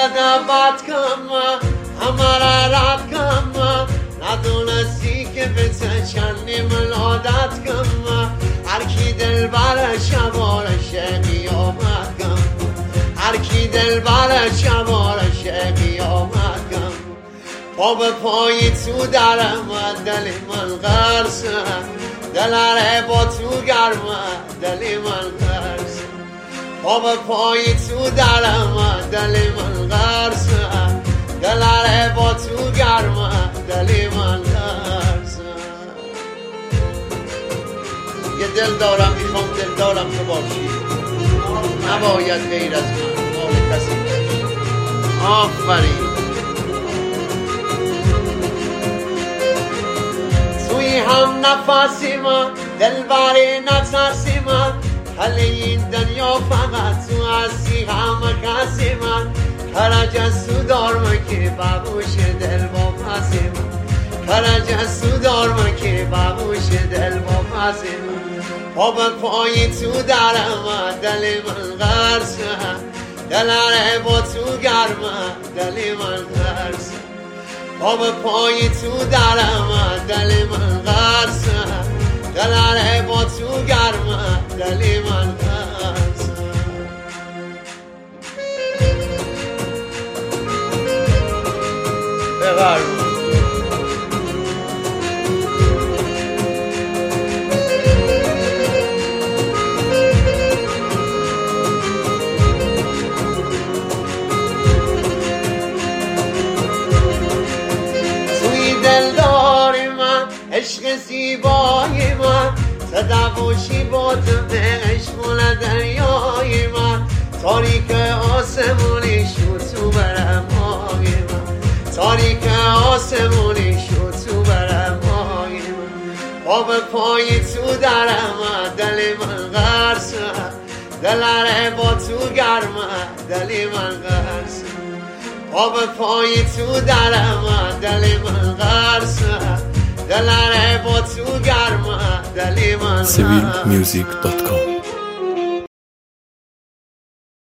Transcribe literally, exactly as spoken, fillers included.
زده بد کم همه را رد کم ندونستی که به چندی من عادت کم هر کی دل بر شبارش قیامت کم هر کی دل بر شبارش قیامت کم پا به پایی تو درم دل من غرس دلاره با تو گرم دل من غرس پا به پایی تو درم دل من غرس دلاره با تو گرم دل من غرس یه دل دارم میخوام دل دارم تو باشی نباید غیر از من مال کسی باشی آفرین توی هم نفسی من دل بری نترسی من حل این دنیا فقط تو هستی همه کسی من کرج از تو دارم که بابوش دل با پسی من کرج از تو دارم که بابوش دل با پسی من پا به پایی تو درم دل من غرس دلاره با تو گرم دل من غرس پا به پایی تو درم دل من غرس دلاره با تو گرم دل من غرس بغرم دلداری من عشق زیبای من صدقوشی با تو عشق دریای من تاریک آسمونی شد تو برمای من تاریک آسمونی شد تو برمای من پا به پایی تو درم دل من غرس دلاره با تو گرم دل من غرس پا به پایی تو درم دل من غرس دلاره با تو گرم دل من غرس سویل میوزیک دات کام